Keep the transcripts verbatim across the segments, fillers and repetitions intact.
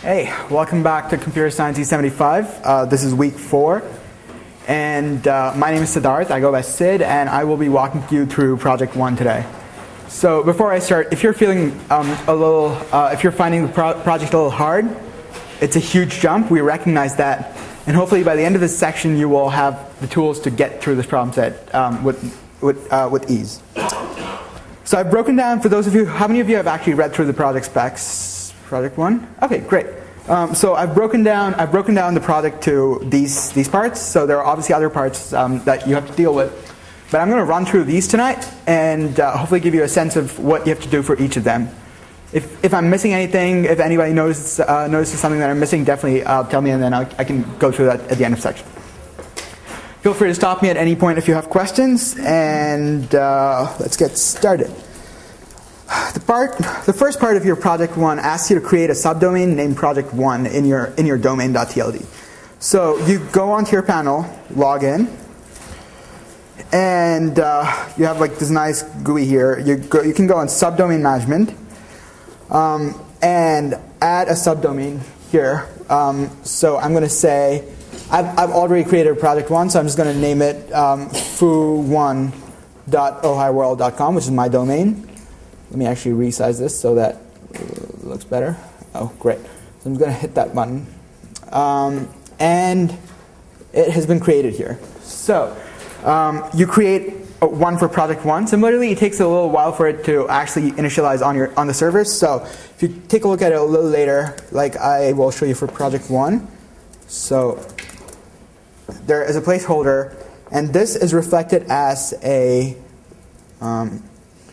Hey, welcome back to Computer Science E seventy-five. Uh, this is week four, and uh, my name is Siddharth. I go by Sid, and I will be walking you through Project One today. So before I start, if you're feeling um, a little, uh, if you're finding the pro project a little hard, it's a huge jump. We recognize that, and hopefully by the end of this section, you will have the tools to get through this problem set um, with with uh, with ease. So I've broken down for those of you. How many of you have actually read through the project specs? Project one? Okay, great. Um, so I've broken down I've broken down the project to these these parts. So there are obviously other parts um, that you have to deal with, but I'm going to run through these tonight and uh, hopefully give you a sense of what you have to do for each of them. If if I'm missing anything, if anybody notices uh, notices something that I'm missing, definitely uh, tell me, and then I'll, I can go through that at the end of the section. Feel free to stop me at any point if you have questions, and uh, let's get started. The part, the first part of your project one asks you to create a subdomain named project one in your in your domain.tld. So you go onto your panel, log in, and uh, you have like this nice G U I here. You go, you can go on subdomain management um, and add a subdomain here. Um, so I'm going to say I've I've already created a project one, so I'm just going to name it um, foo one dot ohio world dot com, which is my domain. Let me actually resize this so that it looks better. Oh, great. So I'm going to hit that button. Um, and it has been created here. So um, you create one for project one. Similarly, it takes a little while for it to actually initialize on your on the servers. So if you take a look at it a little later, like I will show you for project one. So there is a placeholder, and this is reflected as a um,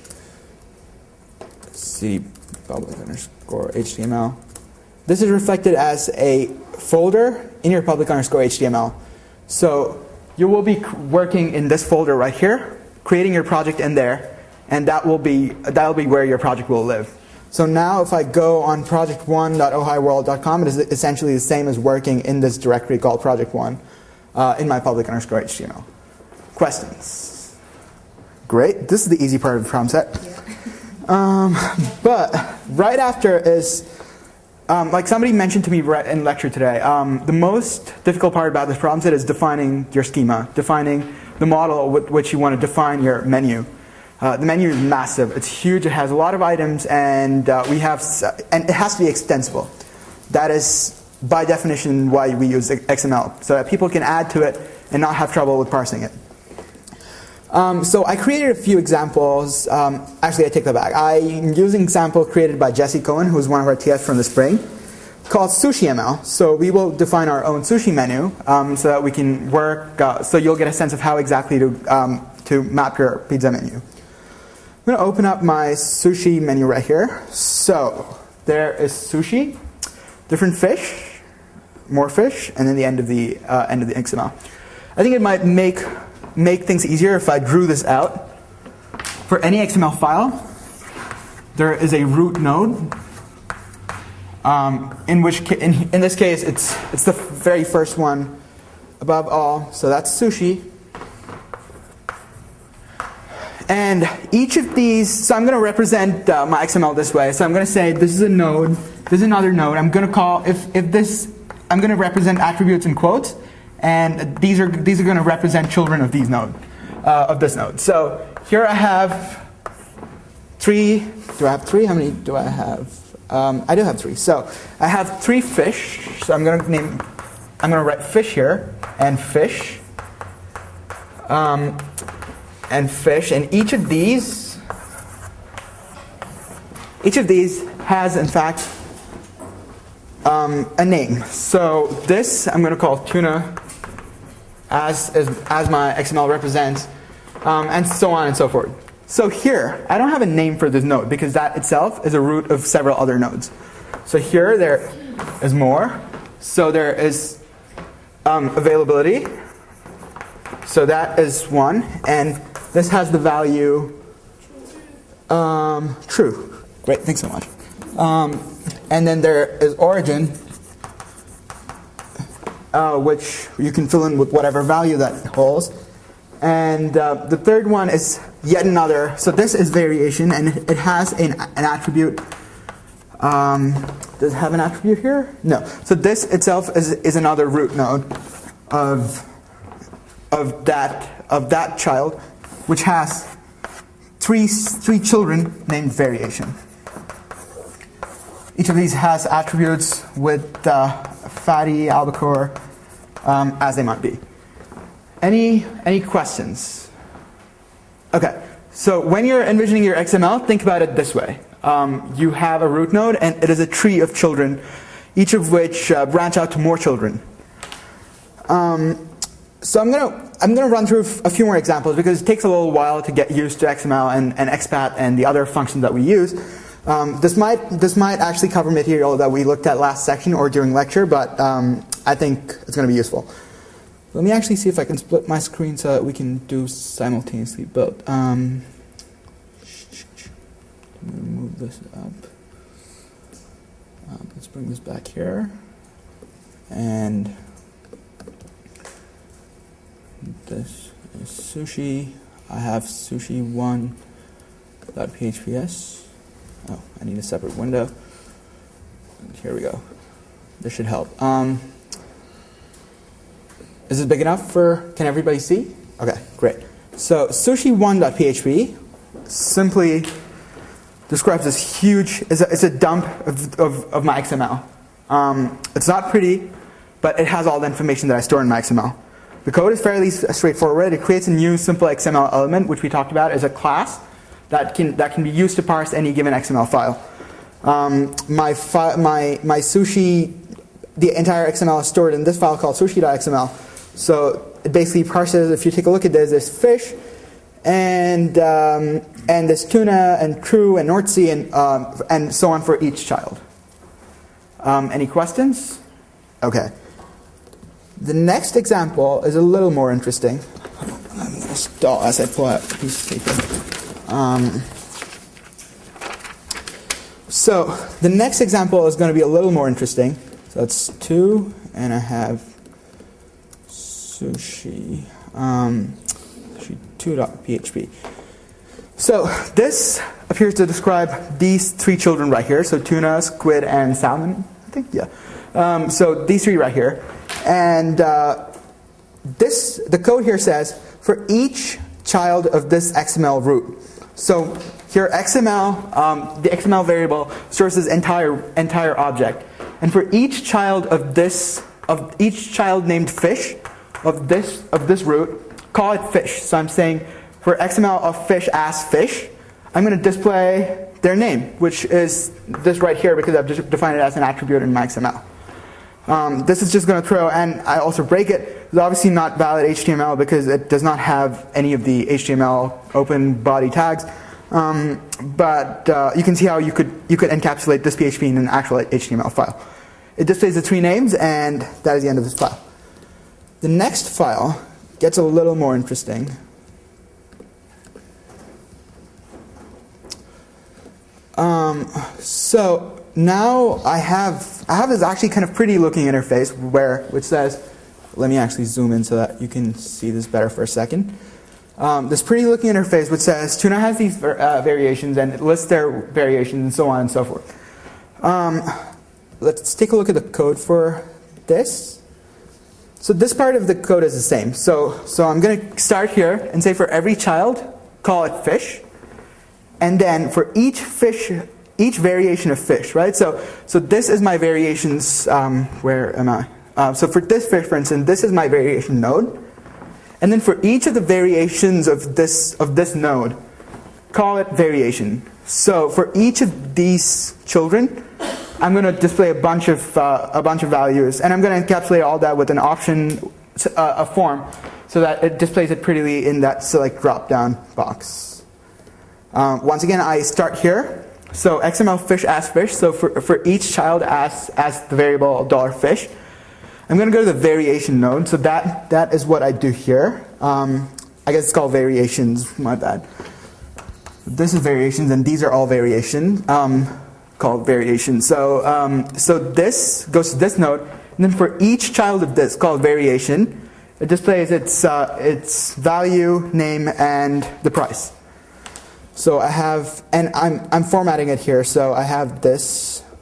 C public underscore H T M L. This is reflected as a folder in your public underscore H T M L. So you will be working in this folder right here, creating your project in there, and that will be that will be where your project will live. So now if I go on project one dot ohio world dot com, it is essentially the same as working in this directory called project one uh, in my public underscore H T M L. Questions? Great. This is the easy part of the problem set. Yeah. Um, but right after is, um, like somebody mentioned to me in lecture today, um, the most difficult part about this problem set is defining your schema, defining the model with which you want to define your menu. Uh, the menu is massive. It's huge. It has a lot of items, and uh, we have, and it has to be extensible. That is, by definition, why we use X M L, so that people can add to it and not have trouble with parsing it. Um, so I created a few examples. Um, actually, I take that back. I'm using an example created by Jesse Cohen, who is one of our T Fs from the spring, called SushiML. So we will define our own sushi menu um, so that we can work. Uh, so you'll get a sense of how exactly to um, to map your pizza menu. I'm going to open up my sushi menu right here. So there is sushi, different fish, more fish, and then the end of the uh, end of the X M L. I think it might make make things easier if I drew this out. For any X M L file, there is a root node. Um, in which, ca in, in this case, it's it's the very first one above all. So that's sushi. And each of these, so I'm going to represent uh, my X M L this way. So I'm going to say this is a node, this is another node. I'm going to call if if this, I'm going to represent attributes in quotes. And these are these are going to represent children of these node, uh, of this node. So here I have three. Do I have three? How many do I have? Um, I do have three. So I have three fish. So I'm going to name. I'm going to write fish here and fish, um, and fish. And each of these, each of these has in fact um, a name. So this I'm going to call tuna. As, as, as my X M L represents, um, and so on and so forth. So here, I don't have a name for this node because that itself is a root of several other nodes. So here there is more. So there is um, availability. So that is one, and this has the value um, true. Great, thanks so much. Um, and then there is origin. Uh, which you can fill in with whatever value that holds. And uh, the third one is yet another. So this is variation, and it has an, an attribute Um, does it have an attribute here? No. So this itself is, is another root node of, of, that, of that child, which has three, three children named variation. Each of these has attributes with uh, fatty, albacore, um, as they might be. Any, any questions? Okay, so when you're envisioning your X M L, think about it this way. Um, you have a root node, and it is a tree of children, each of which uh, branch out to more children. Um, so I'm gonna I'm gonna run through a few more examples because it takes a little while to get used to X M L and, and expat and the other functions that we use. Um, this might this might actually cover material that we looked at last section or during lecture, but um, I think it's going to be useful. Let me actually see if I can split my screen so that we can do simultaneously both. Um, I'm going to move this up. Um, let's bring this back here. And this is sushi. I have sushi one dot p h p s. Oh, I need a separate window. And here we go. This should help. Um, is this big enough for, can everybody see? Okay, great. So sushi one dot p h p simply describes this huge, it's a, it's a dump of, of, of my X M L. Um, it's not pretty, but it has all the information that I store in my X M L. The code is fairly straightforward. It creates a new simple X M L element, which we talked about as a class that can, that can be used to parse any given X M L file. Um, my, fi my, my sushi, the entire X M L is stored in this file called sushi dot x m l. So it basically parses, if you take a look at this, there's fish, and um, and there's tuna, and true, and North Sea, and, um, and so on for each child. Um, any questions? Okay. The next example is a little more interesting. I'm going to stall as I pull out a piece of paper. Um, so the next example is going to be a little more interesting. So it's two, and I have sushi, um, sushi two dot p h p. So this appears to describe these three children right here. So tuna, squid, and salmon, I think, yeah. Um, so these three right here. And uh, this, the code here says, for each child of this X M L root. So here X M L, um, the X M L variable stores this entire, entire object. And for each child of this, of each child named fish, of this, of this root, call it fish. So I'm saying for X M L of fish as fish, I'm going to display their name, which is this right here because I've just defined it as an attribute in my X M L. Um, this is just going to throw, and I also break it. It's obviously not valid H T M L because it does not have any of the H T M L open body tags. Um, but uh, you can see how you could you could encapsulate this P H P in an actual H T M L file. It displays the three names, and that is the end of this file. The next file gets a little more interesting. Um, so now I have I have this actually kind of pretty looking interface where which says, let me actually zoom in so that you can see this better for a second. Um, this pretty looking interface which says tuna has these uh, variations and it lists their variations and so on and so forth. Um, let's take a look at the code for this. So this part of the code is the same. So so I'm going to start here and say for every child, call it fish. And then for each fish, each variation of fish, right? So, so this is my variations, um, where am I? Uh, so for this fish, for instance, this is my variation node. And then for each of the variations of this, of this node, call it variation. So for each of these children, I'm going to display a bunch of, uh, a bunch of values. And I'm going to encapsulate all that with an option, uh, a form, so that it displays it prettily in that select drop-down box. Um, once again, I start here. So X M L fish as fish. So for, for each child as, as the variable dollar $fish. I'm going to go to the variation node. So that, that is what I do here. Um, I guess it's called variations. My bad. This is variations, and these are all variations um, called variations. So, um, so this goes to this node. And then for each child of this called variation, it displays its, uh, its value, name, and the price. So I have, and I'm, I'm formatting it here, so I have this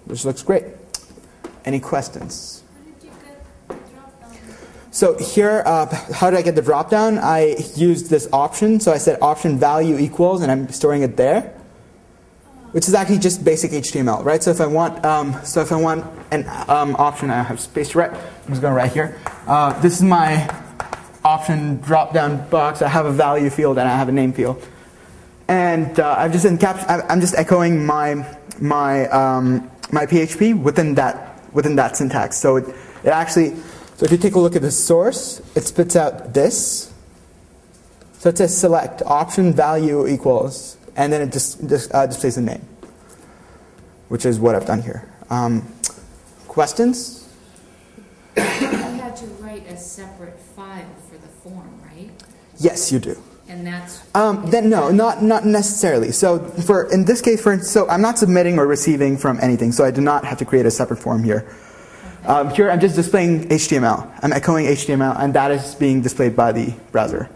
which looks great. Any questions? How did you get the drop down? So here, uh, how did I get the drop down? I used this option. So I said option value equals, and I'm storing it there, which is actually just basic H T M L, right? So if I want, um, so if I want an um, option, I have space to write. I'm just going to write here. Uh, this is my option drop-down box. I have a value field and I have a name field, and uh, I've just encaps I'm just echoing my my um, my P H P within that within that syntax. So it, it actually, so if you take a look at the source, it spits out this. So it says select option value equals, and then it just, just uh, displays the name, which is what I've done here. Um, questions? You had to write a separate file for the form, right? Yes, you do. And that's Um, then no, not not necessarily. So for in this case, for so I'm not submitting or receiving from anything, so I do not have to create a separate form here. okay. Um, here I'm just displaying H T M L. I'm echoing H T M L, and that is being displayed by the browser.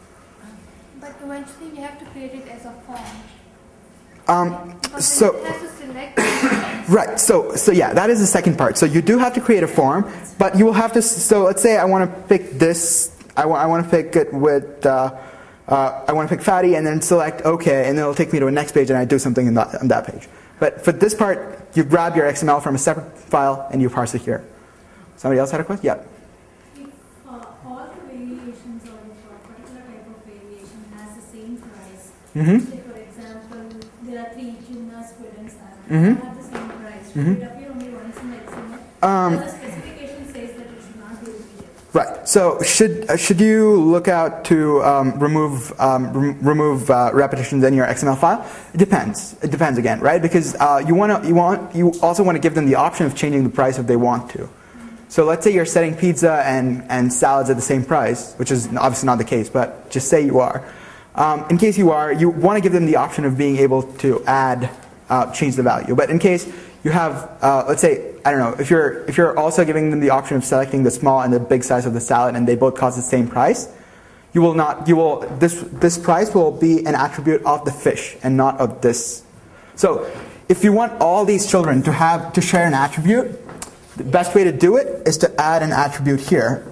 But eventually we have to create it as a form. Um, Because so. it has to select the Right. So, so yeah, that is the second part. So you do have to create a form, but you will have to. So let's say I want to pick this. I want. I want to pick it with. Uh, uh, I want to pick fatty, and then select OK, and then it'll take me to a next page, and I do something in that, on that page. But for this part, you grab your X M L from a separate file and you parse it here. Somebody else had a question? Yeah. If uh, all the variations or if a particular type of variation has the same price, Mm-hmm. say for example, there are three tuna, squid and salmon, Mhm. they have the same price. Should Mhm. it appear only once in the X M L? Um, Because the specification says that it should not be repeated. Right. So should uh, should you look out to um, remove um, rem remove uh, repetitions in your X M L file? It depends. It depends again, right? Because uh, you want to you want you also want to give them the option of changing the price if they want to. So let's say you're setting pizza and and salads at the same price, which is obviously not the case, but just say you are. Um, in case you are, you want to give them the option of being able to add uh, change the value. But in case you have, uh, let's say, I don't know, if you're if you're also giving them the option of selecting the small and the big size of the salad, and they both cost the same price, you will not. You will this this price will be an attribute of the fish and not of this. So, if you want all these children to have to share an attribute, the best way to do it is to add an attribute here.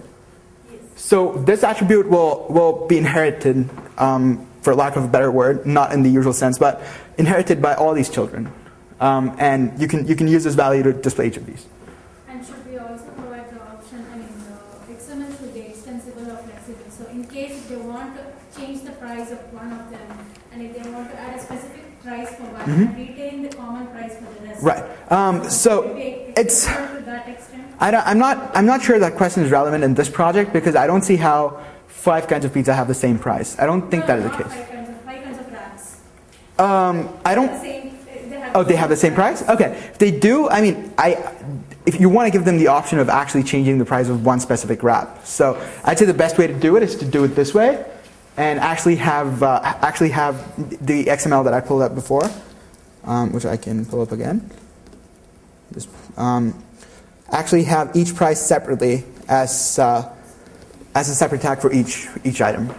So this attribute will will be inherited, um, for lack of a better word, not in the usual sense, but inherited by all these children. Um, and you can you can use this value to display each of these. And should we also provide the option, I mean, the X M L should be extensible or flexible. So in case if they want to change the price of one of them, and if they want to add a specific price for one, Mhm. and retain the common price for the rest. Right. Um, so Should we be it's. extensible to that extent? I don't, I'm not. I'm not sure that question is relevant in this project because I don't see how five kinds of pizza have the same price. I don't think No, that is the not case. Five kinds of, five kinds of wraps. Um, I don't. The same, they have Oh, they have the same price? Okay. If they do, I mean, I, if you want to give them the option of actually changing the price of one specific wrap. So I'd say the best way to do it is to do it this way and actually have, uh, actually have the X M L that I pulled up before, um, which I can pull up again. Just, um, actually have each price separately as, uh, as a separate tag for each, each item.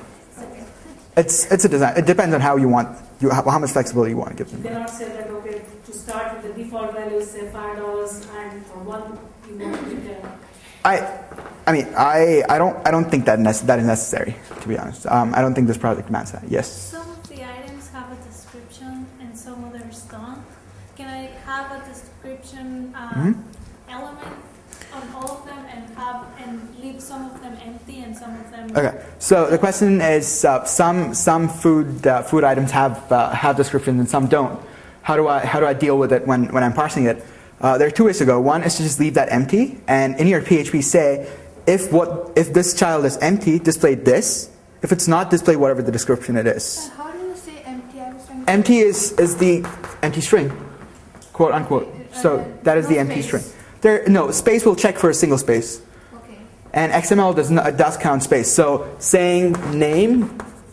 It's, it's a design. It depends on how you want, you, how, how much flexibility you want to give them. You cannot say that, okay, to start with the default value, say five dollars, and for one, you want to return. I, I mean, I, I don't, I don't think that nece- that is necessary. To be honest, um, I don't think this project demands that. Yes. Some of the items have a description and some others don't. Can I have a description um, Mm-hmm. element on all of them and have and leave some of them empty and some of them? Okay. So the question is, uh, some some food uh, food items have uh, have descriptions and some don't. How do I how do I deal with it when when I'm parsing it? Uh, there are two ways to go. One is to just leave that empty, and in your P H P say if what if this child is empty, display this. If it's not, display whatever the description it is. How do you say empty? I was trying to Empty is is the empty string, quote unquote. So that is no the empty space. string. There no space will check for a single space. Okay. And X M L does not, does count space. So saying name,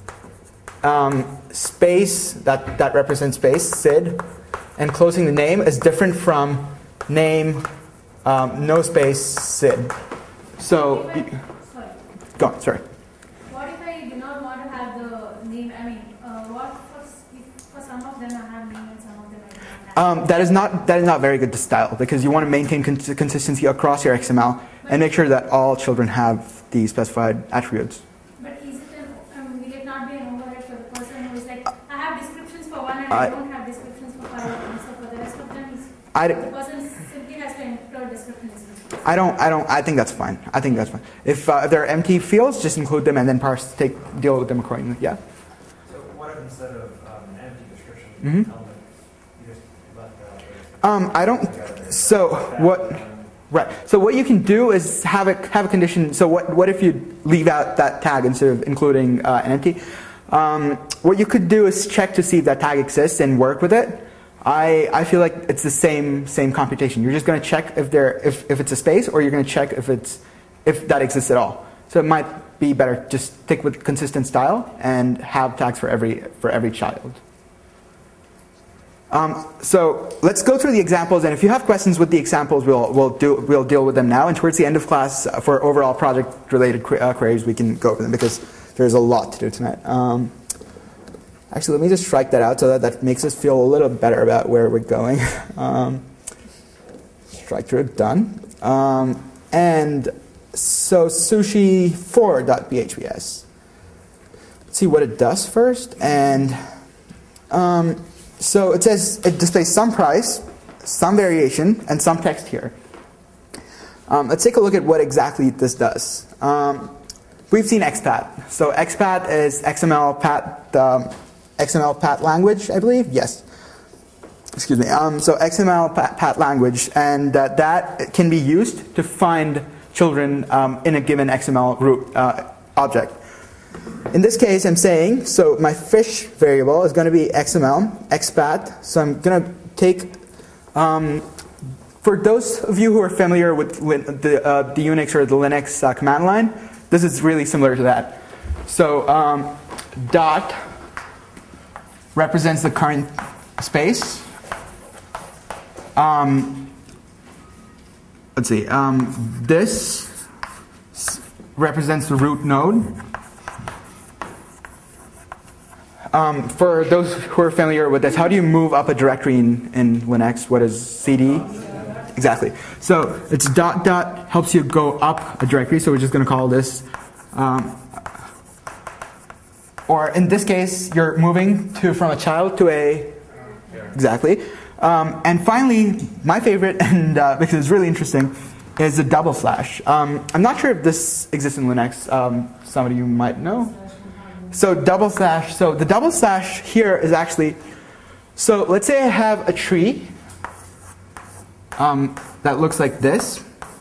um, space, that, that represents space, S I D, and closing the name is different from name, um, no space, S I D. So, If I- sorry. go on, sorry. What if I do not want to have the name? I mean, uh, what for, s- if for some of them I have name and some of them I do not have? Um, that is not that is not very good to style because you want to maintain cons consistency across your X M L and make sure that all children have the specified attributes. But is it an, um, will it not be an overhead for the person who is like, I have descriptions for one and I, I don't have descriptions for five of them, so for the rest of them, is, I, the person simply has to enter descriptions. I don't I don't I think that's fine. I think that's fine. If, uh, if there are empty fields, just include them and then parse take deal with them accordingly. Yeah. So what if instead of um, an empty description Mm-hmm. element, you just left that out? Um, I don't. So what? Right. So what you can do is have a have a condition. So what what if you leave out that tag instead of including uh, an empty? Um, what you could do is check to see if that tag exists and work with it. I I feel like it's the same same computation. You're just going to check if there if if it's a space, or you're going to check if it's if that exists at all. So it might be better just stick with consistent style and have tags for every for every child. Um, so let's go through the examples, and if you have questions with the examples, we'll we'll do we'll deal with them now. And towards the end of class, uh, for overall project-related qu uh, queries, we can go over them because there's a lot to do tonight. Um, actually, let me just strike that out so that that makes us feel a little better about where we're going. um, strike through, done. Um, and so sushi four dot B H P S. Let's see what it does first, and. Um, So it says it displays some price, some variation, and some text here. Um, let's take a look at what exactly this does. Um, we've seen X P A T. So X P A T is X M L P A T, um, X M L P A T language, I believe. Yes. Excuse me. Um, so X M L P A T language, and uh, that can be used to find children um, in a given X M L root uh, object. In this case, I'm saying, so my fish variable is going to be X M L, X P A T. So I'm going to take, um, for those of you who are familiar with the, uh, the Unix or the Linux uh, command line, this is really similar to that. So um, dot represents the current space. Um, let's see, um, this represents the root node. Um, for those who are familiar with this, how do you move up a directory in, in Linux? What is C D? Exactly. So it's dot dot helps you go up a directory. So we're just going to call this, um, or in this case, you're moving to from a child to a, exactly. Um, and finally, my favorite, and uh, because it's really interesting, is a double slash. Um, I'm not sure if this exists in Linux. Um, some of you might know. So double slash, so the double slash here is actually, so let's say I have a tree um, that looks like this.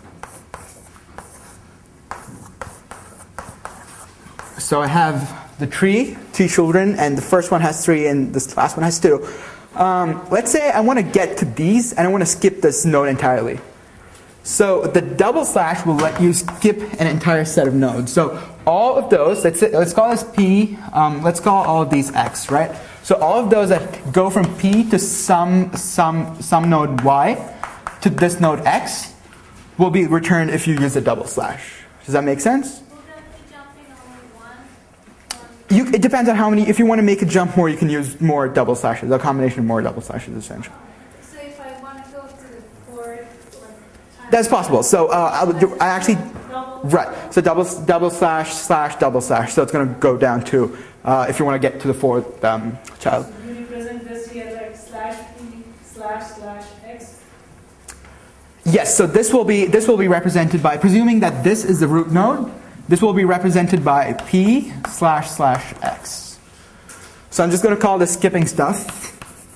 So I have the tree, two children, and the first one has three and this last one has two. Um, let's say I want to get to these and I want to skip this node entirely. So the double slash will let you skip an entire set of nodes. So all of those, let's, say, let's call this P, um, let's call all of these X, right? So all of those that go from P to some, some, some node Y to this node X will be returned if you use a double slash. Does that make sense? You, it depends on how many, if you want to make a jump more, you can use more double slashes, a combination of more double slashes essentially. So if I want to go to the fourth, like, that's possible. So uh, I, would do, I actually, right. So double double slash slash double slash. So it's going to go down to uh, if you want to get to the fourth um, child. So you represent this here like slash p slash slash x. Yes. So this will be this will be represented by, presuming that this is the root node. This will be represented by p slash slash x. So I'm just going to call this skipping stuff.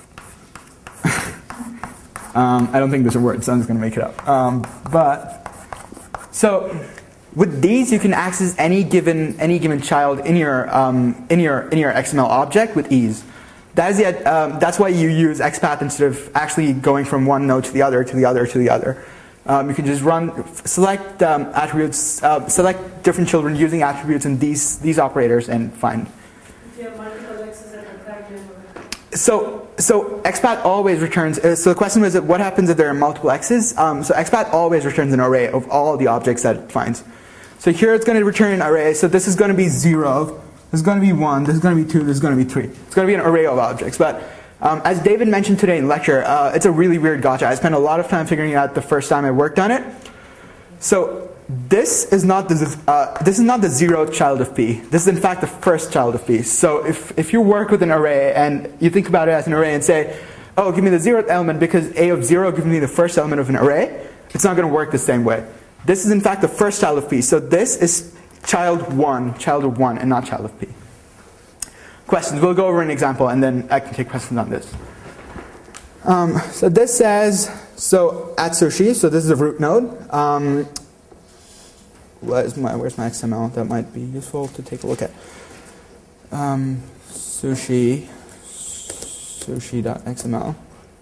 Um, I don't think there's a word, so I'm just going to make it up. Um, but so with these, you can access any given any given child in your um, in your in your X M L object with ease. That is the, um, that's why you use X P A T instead of actually going from one node to the other to the other to the other. Um, you can just run select um, attributes, uh, select different children using attributes in these these operators and find. If you have multiple x's at a fragment. So, so X P A T always returns, uh, so the question was what happens if there are multiple x's? Um, so X P A T always returns an array of all the objects that it finds. So here it's going to return an array, so this is going to be zero, this is going to be one, this is going to be two, this is going to be three. It's going to be an array of objects, but Um, as David mentioned today in lecture, uh, it's a really weird gotcha. I spent a lot of time figuring it out the first time I worked on it. So this is not the uh, this is not the zeroth child of p. This is in fact the first child of p. So if if you work with an array and you think about it as an array and say, oh, give me the zeroth element because a of zero gives me the first element of an array, it's not going to work the same way. This is in fact the first child of p. So this is child one, child of one, and not child of p. Questions? We'll go over an example and then I can take questions on this. Um, so this says, so at sushi, so this is a root node. Um, where's my, where's my X M L? That might be useful to take a look at. Um, sushi, sushi.xml.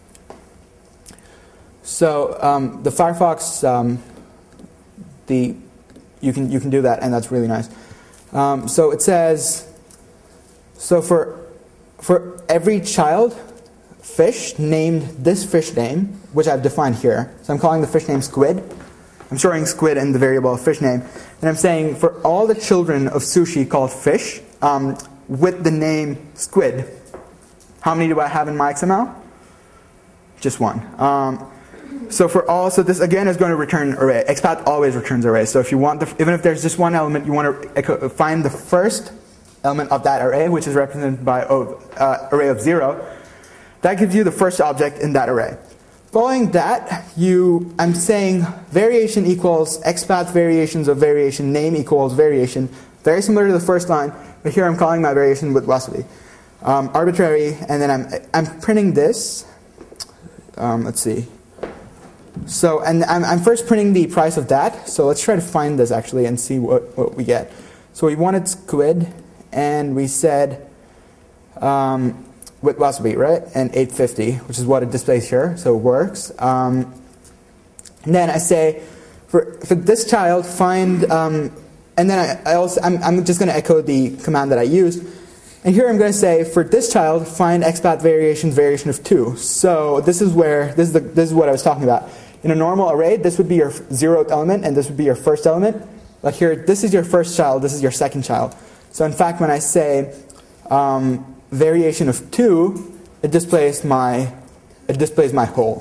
So um, the Firefox, um, the you can you can do that, and that's really nice. Um, so it says, so for for every child fish named this fish name, which I've defined here. So I'm calling the fish name squid. I'm storing squid in the variable fish name, and I'm saying for all the children of sushi called fish um, with the name squid. How many do I have in my X M L? Just one. Um, So for all, so this again is going to return array. Expat always returns array. So if you want, the, even if there's just one element, you want to find the first element of that array, which is represented by oh, uh, array of zero. That gives you the first object in that array. Following that, you, I'm saying variation equals expat variations of variation, name equals variation. Very similar to the first line, but here I'm calling my variation with wasabi. Um, arbitrary, and then I'm I'm printing this. Um, let's see. So, and I'm, I'm first printing the price of that. So let's try to find this actually and see what, what we get. So we wanted squid, and we said um, with wasabi, right? And eight fifty, which is what it displays here. So it works. Um, and then I say, for for this child, find, um, and then I, I also I'm, I'm just going to echo the command that I used. And here I'm going to say, for this child, find expat variations variation of two. So this is where this is the this is what I was talking about. In a normal array, this would be your zeroth element, and this would be your first element. But here, this is your first child, this is your second child. So in fact, when I say um, variation of two, it displays my it displays my whole.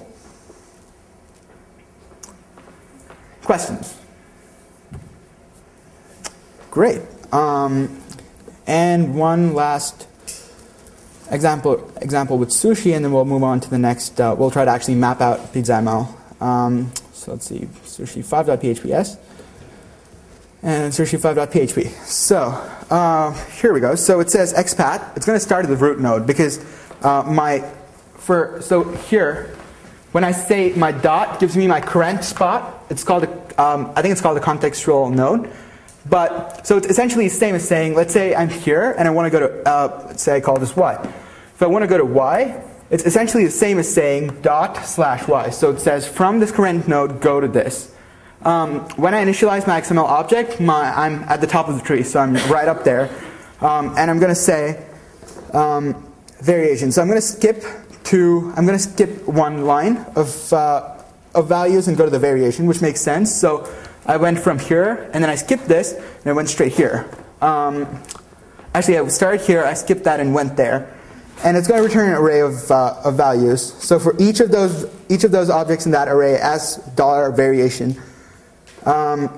Questions? Great. Um, and one last example example with sushi, and then we'll move on to the next. Uh, we'll try to actually map out the X M L. Um, so let's see, sushi five.phps and sushi five.php. So uh, here we go. So it says expat. It's going to start at the root node because uh, my for so here when I say my dot gives me my current spot. It's called a, um, I think it's called a contextual node. But so it's essentially the same as saying, let's say I'm here and I want to go to uh, let's say I call this y. If I want to go to y. It's essentially the same as saying dot slash y. So it says from this current node, go to this. Um, when I initialize my X M L object, my, I'm at the top of the tree, so I'm right up there. Um, and I'm going to say um, variation. So I'm going to skip to I'm going to skip one line of uh, of values and go to the variation, which makes sense. So I went from here, and then I skipped this, and I went straight here. Um, actually, I started here, I skipped that, and went there. And it's going to return an array of, uh, of values. So for each of those each of those objects in that array as dollar variation, um,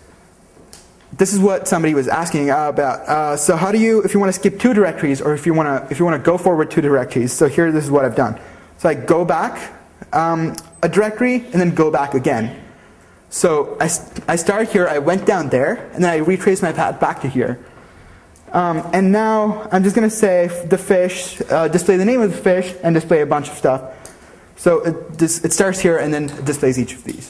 this is what somebody was asking about. Uh, so how do you, if you want to skip two directories, or if you want to if you want to go forward two directories? So here, this is what I've done. So I go back um, a directory and then go back again. So I I started here, I went down there, and then I retraced my path back to here. Um, and now I'm just going to say the fish, uh, display the name of the fish, and display a bunch of stuff. So it, this, it starts here and then displays each of these.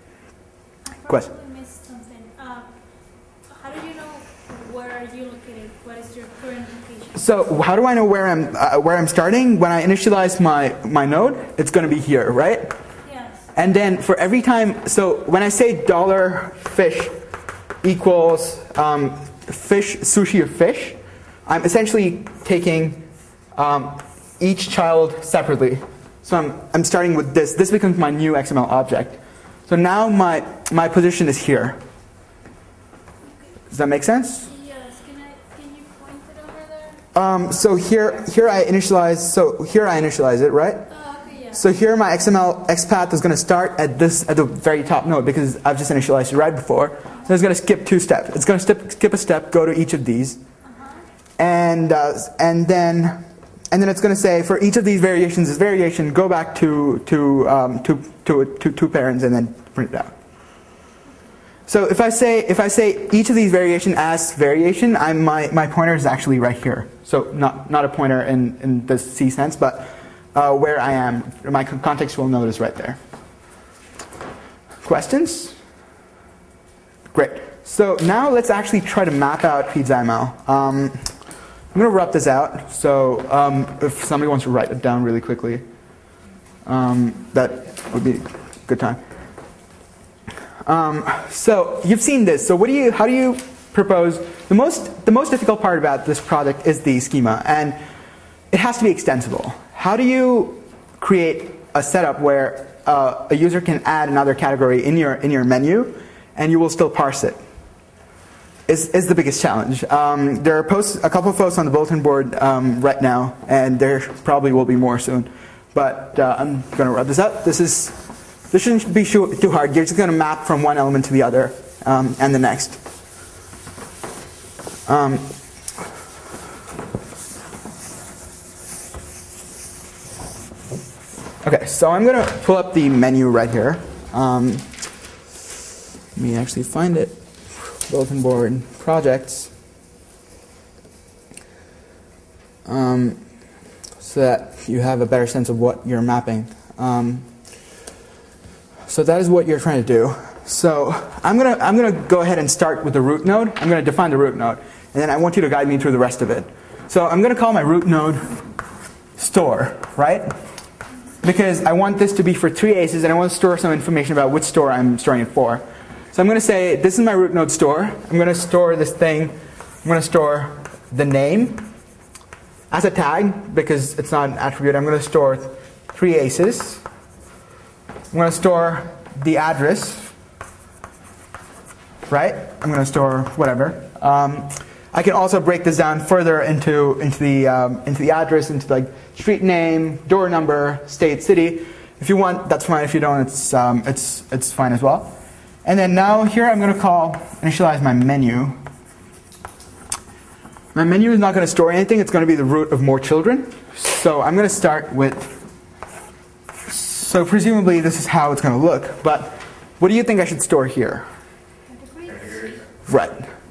I Question? probably missed something. Uh, how do you know where are you located? What is your current location? So how do I know where I'm uh, where I'm starting? When I initialize my my node, it's going to be here, right? Yes. And then for every time, so when I say dollar fish equals um, fish, sushi of fish, I'm essentially taking um, each child separately. So I'm, I'm starting with this. This becomes my new X M L object. So now my, my position is here. Does that make sense? Yes. Can I? Can you point it over there? Um, so here, here I initialize. So here I initialize it, right? Oh, okay, yeah. So here my X M L XPath is going to start at this at the very top node because I've just initialized it right before. So it's going to skip two steps. It's going to skip, skip a step, go to each of these, Uh-huh. and uh, and then and then it's going to say for each of these variations, this variation go back to to um, to to to two parents and then print it out. So if I say if I say each of these variation as variation, I'm my my pointer is actually right here. So not not a pointer in in the C sense, but uh, where I am, my contextual node is right there. Questions? Great. So now let's actually try to map out PizzaML. Um, I'm going to rub this out. So um, if somebody wants to write it down really quickly, um, that would be a good time. Um, so you've seen this. So what do you? How do you propose? The most the most difficult part about this project is the schema, and it has to be extensible. How do you create a setup where uh, a user can add another category in your in your menu, and you will still parse it? Is is the biggest challenge. Um, there are posts, a couple of posts on the bulletin board um, right now, and there probably will be more soon. But uh, I'm going to rub this up. This is. This shouldn't be too hard. You're just going to map from one element to the other um, and the next. Um, okay, so I'm going to pull up the menu right here. Um, let me actually find it. Bulletin board projects. Um, so that you have a better sense of what you're mapping. Um, So that is what you're trying to do. So I'm gonna I'm gonna go ahead and start with the root node. I'm gonna define the root node, and then I want you to guide me through the rest of it. So I'm gonna call my root node store, right? Because I want this to be for three aces, and I want to store some information about which store I'm storing it for. So I'm gonna say this is my root node store. I'm gonna store this thing. I'm gonna store the name as a tag because it's not an attribute. I'm gonna store three aces. I'm going to store the address, right? I'm going to store whatever. Um, I can also break this down further into into the um, into the address, into like street name, door number, state, city. If you want, that's fine. If you don't, it's um, it's it's fine as well. And then now here I'm going to call initialize my menu. My menu is not going to store anything. It's going to be the root of more children. So I'm going to start with. So presumably this is how it's going to look, but what do you think I should store here? Categories. Right.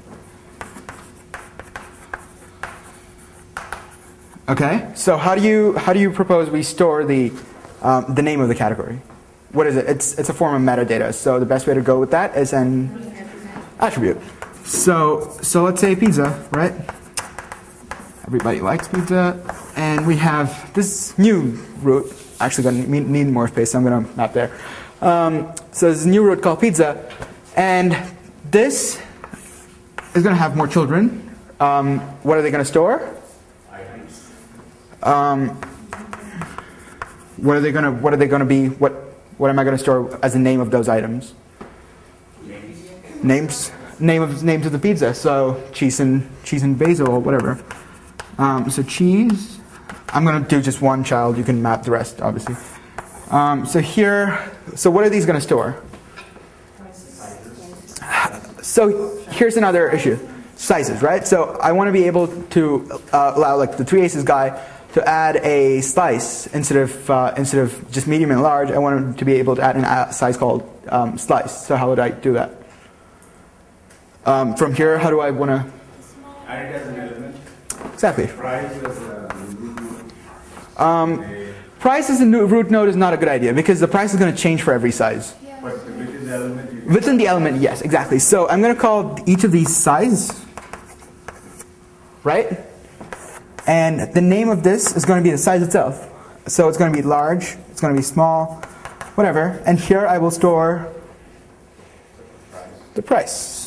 Okay. So how do you how do you propose we store the um, the name of the category? What is it? It's it's a form of metadata. So the best way to go with that is an attribute. So so let's say pizza, right? Everybody likes pizza, and we have this new root. Actually going to need more space, so I'm going to map there. Um, so there's a new root called pizza, and this is going to have more children. Um, what are they going to store? Items. Um, what are they going to? What are they going to be? What What am I going to store as the name of those items? Names. Names. Name of names of the pizza. So cheese and cheese and basil or whatever. Um, so cheese. I'm going to do just one child. You can map the rest, obviously. Um, so here, so what are these going to store? So here's another issue. Sizes, right? So I want to be able to uh, allow like the three aces guy to add a slice instead of uh, instead of just medium and large. I want him to be able to add a size called um, slice. So how would I do that? Um, from here, how do I want to? Add it as an element. Exactly. Price as a Um, price as a new root node is not a good idea because the price is going to change for every size. Yeah. But within the element, you Within the element, yes, exactly. So I'm going to call each of these size, right? And the name of this is going to be the size itself. So it's going to be large, it's going to be small, whatever. And here I will store the price.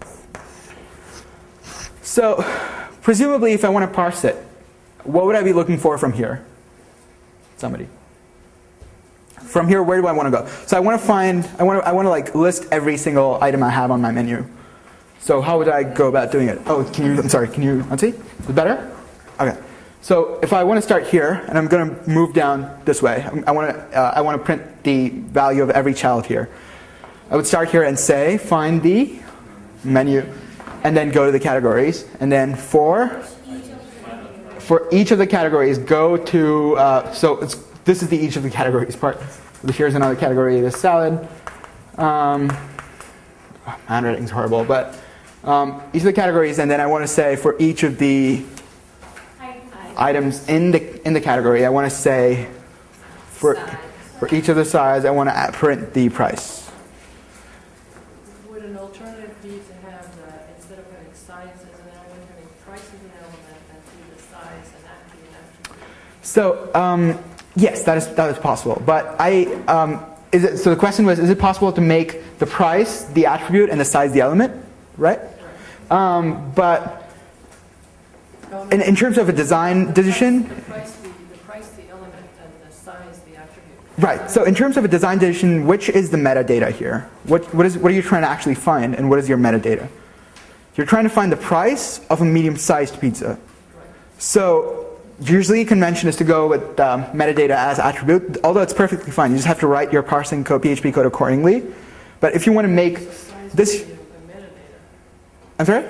So presumably if I want to parse it, what would I be looking for from here? Somebody. From here, where do I want to go? So I want to find, I want to, I want to like list every single item I have on my menu. So how would I go about doing it? Oh, can you, I'm sorry, can you, let's see? Is it better? Okay. So if I want to start here, and I'm going to move down this way, I want to uh, I want to print the value of every child here. I would start here and say find the menu, and then go to the categories, and then for for each of the categories, go to uh, so it's this is the each of the categories part. Here's another category, the salad. Um, oh, handwriting's horrible, but um, each of the categories, and then I want to say for each of the items in the in the category, I want to say for for each of the size, I want to print the price. Would an alternative be to have the, instead of having size as an element, having price as an element, and do the size and that be an attribute? So um, yes, that is that is possible. But I um, is it, so the question was: is it possible to make the price the attribute and the size the element? Right. Um, but In, in terms of a design decision, The price, the, the price, the element, and the size, the attribute. right? So in terms of a design decision, which is the metadata here? What what is what are you trying to actually find, and what is your metadata? You're trying to find the price of a medium-sized pizza. So usually convention is to go with um, metadata as attribute, although it's perfectly fine. You just have to write your parsing code, P H P code accordingly. But if you want to make this, I'm sorry.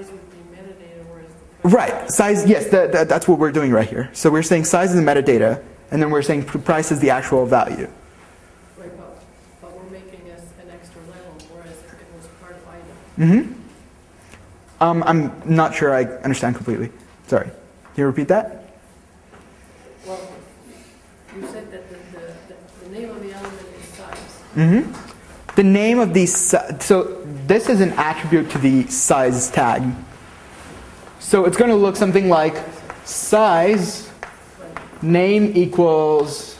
Right, size, yes, that, that, that's what we're doing right here. So we're saying size is the metadata, and then we're saying price is the actual value. Right, but, but we're making this an extra level, whereas if it was part of item. Mm-hmm. Um, I'm not sure I understand completely. Sorry. Can you repeat that? Well, you said that the, the, the, the name of the element is size. Mm-hmm. The name of the, si- so this is an attribute to the size tag. So it's going to look something like size name equals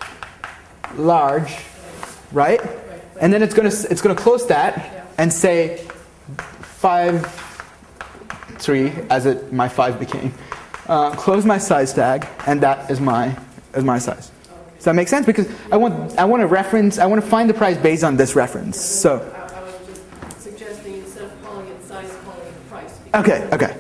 large, right? And then it's going to it's going to close that and say five three as it my five became. Uh, close my size tag, and that is my is my size. Does that make sense? Because I want I want to reference I want to find the price based on this reference. So I, I was just suggesting instead of calling it size, calling it price. okay, okay.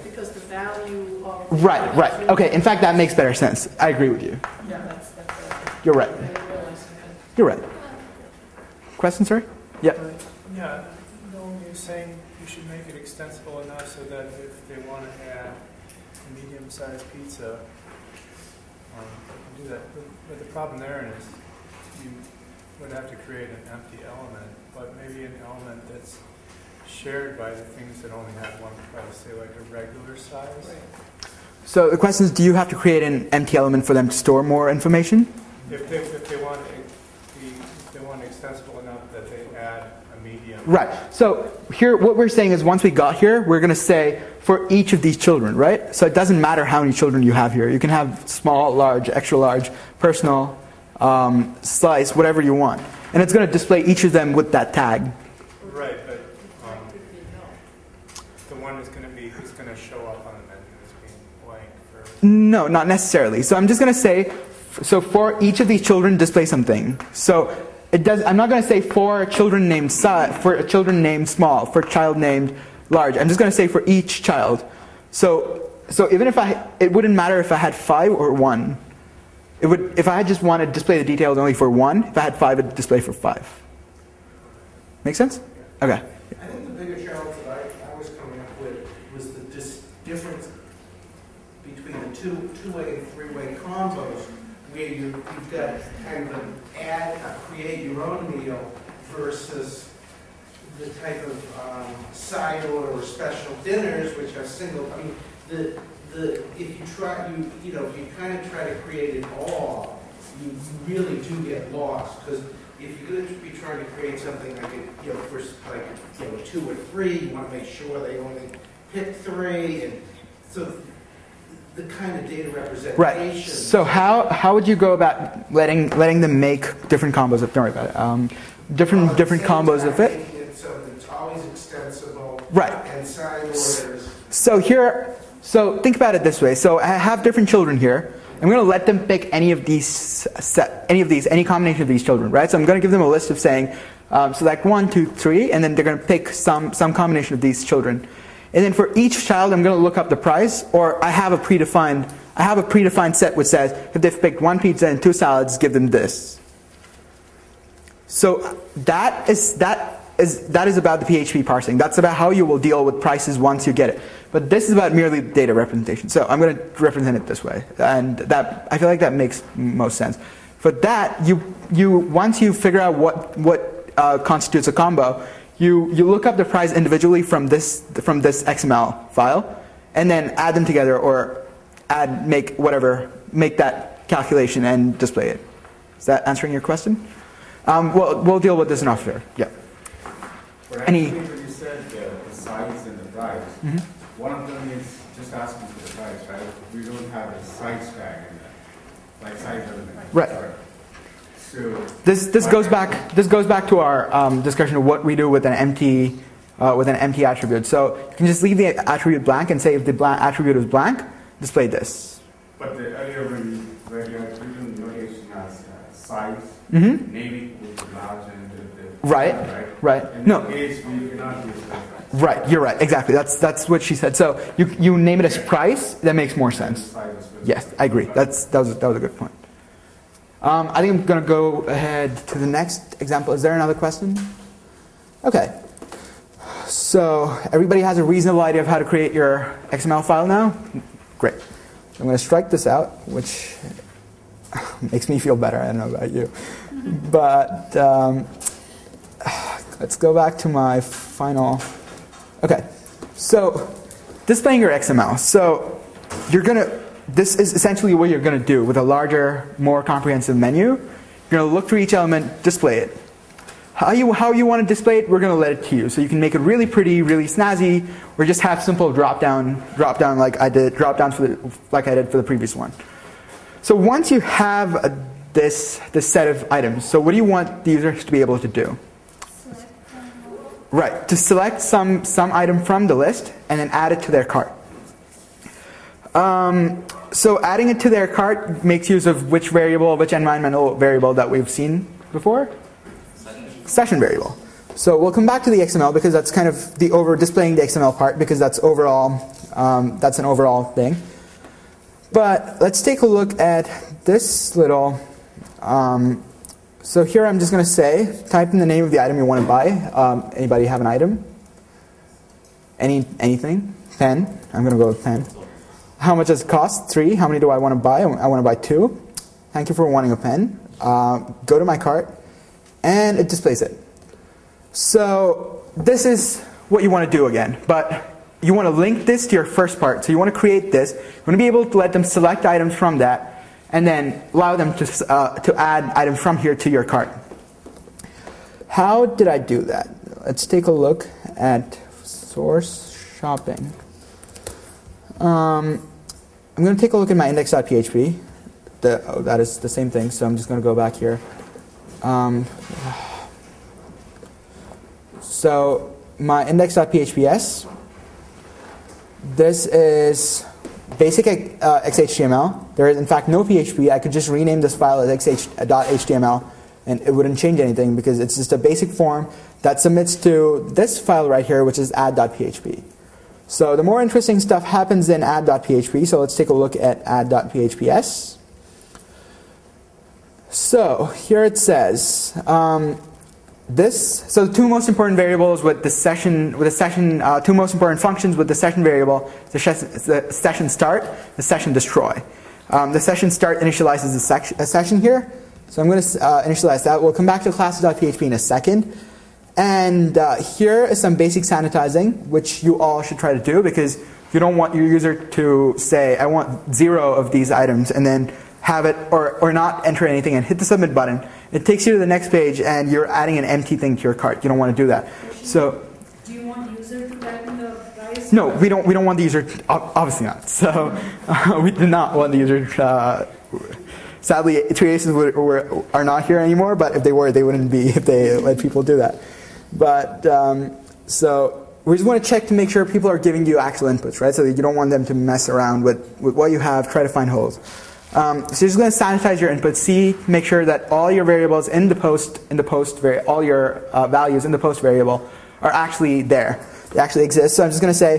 Right, right. Okay, in fact, that makes better sense. I agree with you. Yeah, that's, that's uh, You're right. You're right. Question, sir? Yeah. Uh, yeah, no, you're saying you should make it extensible enough so that if they want to add a medium-sized pizza, um, they can do that. But, but the problem there is you would have to create an empty element, but maybe an element that's shared by the things that only have one price, say like a regular size. Right. So the question is, do you have to create an empty element for them to store more information? If they, if they want it, if they want it extensible enough that they add a medium. Right. So here, what we're saying is, once we got here, we're going to say for each of these children, right? So it doesn't matter how many children you have here. You can have small, large, extra large, personal, um, slice, whatever you want, and it's going to display each of them with that tag. Right, but um, the one is going to be is going to show up on the menu as being blank. For No, not necessarily. So I'm just going to say, so for each of these children, display something. So it does. I'm not going to say for children named si- for children named small, for child named large. I'm just going to say for each child. So so even if I, it wouldn't matter if I had five or one. It would, if I had just wanted to display the details only for one. If I had five, it would display for five. Make sense? Okay. I think the bigger challenge that I, I was coming up with was the dis- difference between the two two-way and three-way combos, where you, you've got kind of an add, uh, create your own meal versus the type of um, side order or special dinners, which are single. I mean, the the if you try, you you know, if you kind of try to create it all, you really do get lost, because if you're going to be trying to create something like a, you know, for like you know two or three, you want to make sure they only pick three, and so the kind of data representation. Right. So how how would you go about letting letting them make different combos of? Don't worry about it. Um, different Well, different combos time, of it. making it so that it's always extensible. Right. And side orders. So here, so think about it this way. So I have different children here. I'm going to let them pick any of these set, any of these, any combination of these children, right? So I'm going to give them a list of saying, um, select one, two, three, and then they're going to pick some some combination of these children. And then for each child, I'm going to look up the price, or I have a predefined, I have a predefined set which says if they've picked one pizza and two salads, give them this. So that is that is that is about the P H P parsing. That's about how you will deal with prices once you get it. But this is about merely data representation. So I'm going to represent it this way, and that I feel like that makes most sense. For that, you you once you figure out what what uh, constitutes a combo, you you look up the price individually from this from this X M L file, and then add them together, or add make whatever make that calculation and display it. Is that answering your question? Um, well, we'll deal with this in after. Yeah. But Any? actually, when you said uh, the size and the price, Mm-hmm. one of them is just asking for the price, right? We don't have a size tag in that, like size element. Right. So This this goes back this goes back to our um, discussion of what we do with an empty uh, with an empty attribute. So you can just leave the attribute blank and say if the blank attribute is blank, display this. But the earlier when where you had written notation as uh, size, Mm-hmm. navy with the large and the, the Right. right? Right. In No. this case, we cannot use that. Right. You're right. Exactly. That's that's what she said. So you you name it as price. That makes more sense. Size as well. Yes, I agree. That's that was that was a good point. Um, I think I'm going to go ahead to the next example. Is there another question? Okay. So everybody has a reasonable idea of how to create your X M L file now? Great. I'm going to strike this out, which makes me feel better. I don't know about you. But um, let's go back to my final. Okay. So displaying your X M L. So you're going to, this is essentially what you're going to do with a larger, more comprehensive menu. You're going to look through each element, display it. How you, how you want to display it, we're going to let it to you. So you can make it really pretty, really snazzy, or just have simple drop down, drop down like I did, drop down for the, like I did for the previous one. So once you have a, this, this set of items, so what do you want the users to be able to do? Right, to select some, some item from the list and then add it to their cart. Um, so adding it to their cart makes use of which variable, which environmental variable that we've seen before? Session variable. So we'll come back to the X M L because that's kind of the over displaying the X M L part because that's overall, um, that's an overall thing. But let's take a look at this little, um, so here I'm just going to say, type in the name of the item you want to buy. Um, anybody have an item? Any, anything? Pen. I'm going to go with pen. How much does it cost? Three. How many do I want to buy? I want to buy two. Thank you for wanting a pen. Uh, go to my cart, and it displays it. So this is what you want to do again, but you want to link this to your first part. So you want to create this. You want to be able to let them select items from that, and then allow them to, uh, to add items from here to your cart. How did I do that? Let's take a look at source shopping. Um, I'm going to take a look at my index.php. The, oh, that is the same thing, so I'm just going to go back here. Um, so my index.phps, this is basic uh, X H T M L. There is in fact no P H P. I could just rename this file as x.html and it wouldn't change anything because it's just a basic form that submits to this file right here, which is add.php. So the more interesting stuff happens in add.php, so let's take a look at add.phps. So here it says, um, this, so the two most important variables with the session, with the session, uh, two most important functions with the session variable, the, the session start, the session destroy. Um, the session start initializes a, sec a session here, so I'm going to uh, initialize that. We'll come back to classes.php in a second. And uh, here is some basic sanitizing, which you all should try to do because you don't want your user to say, I want zero of these items, and then have it, or, or not enter anything and hit the submit button. It takes you to the next page and you're adding an empty thing to your cart. You don't want to do that. So, do you want the user to type in the price? No, we don't, we don't want the user, to, obviously not. So uh, we do not want the user, uh, sadly, traces are not here anymore, but if they were, they wouldn't be if they let people do that. But, um, so we just want to check to make sure people are giving you actual inputs, right? So that you don't want them to mess around with, with what you have, try to find holes. Um, so you're just going to sanitize your input. See, make sure that all your variables in the post, in the post, vari all your uh, values in the post variable are actually there. They actually exist. So I'm just going to say,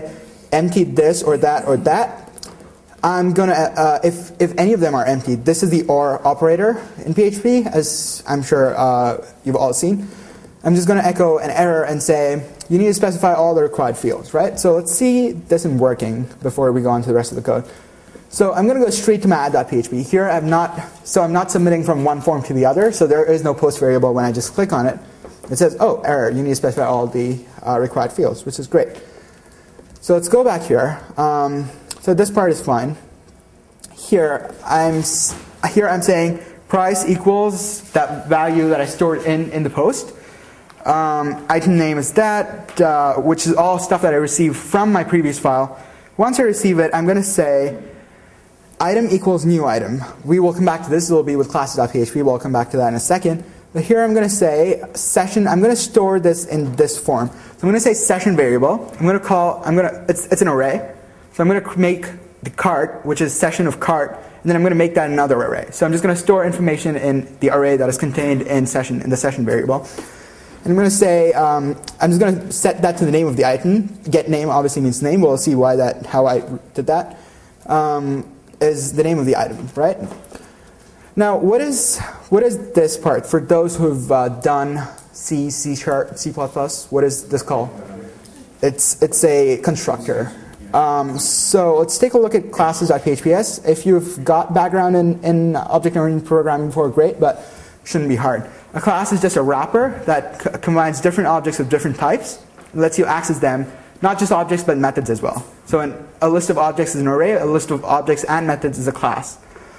empty this or that or that, I'm gonna, uh, if, if any of them are empty, this is the or operator in P H P, as I'm sure uh, you've all seen. I'm just gonna echo an error and say, you need to specify all the required fields, right? So let's see this in working before we go on to the rest of the code. So I'm gonna go straight to my add.php. Here I'm not, so I'm not submitting from one form to the other, so there is no post variable when I just click on it. It says, oh, error, you need to specify all the uh, required fields, which is great. So let's go back here. Um, So this part is fine. Here I'm here I'm saying price equals that value that I stored in in the post. Um, item name is that, uh, which is all stuff that I received from my previous file. Once I receive it, I'm going to say item equals new item. We will come back to this. It will be with classes.php. We'll come back to that in a second. But here I'm going to say session. I'm going to store this in this form. So I'm going to say session variable. I'm going to call. I'm going to. It's it's an array. So I'm going to make the cart, which is session of cart, and then I'm going to make that another array. So I'm just going to store information in the array that is contained in session in the session variable. And I'm going to say um, I'm just going to set that to the name of the item. Get name obviously means name. We'll see why that how I did that. Um, is the name of the item, right? Now, what is what is this part for those who've uh, done C, C sharp, C plus plus? What is this called? It's it's a constructor. Um, so let's take a look at classes.phps. If you've got background in, in object-oriented programming before, great, but it shouldn't be hard. A class is just a wrapper that c combines different objects of different types and lets you access them, not just objects, but methods as well. So an, a list of objects is an array, a list of objects and methods is a class.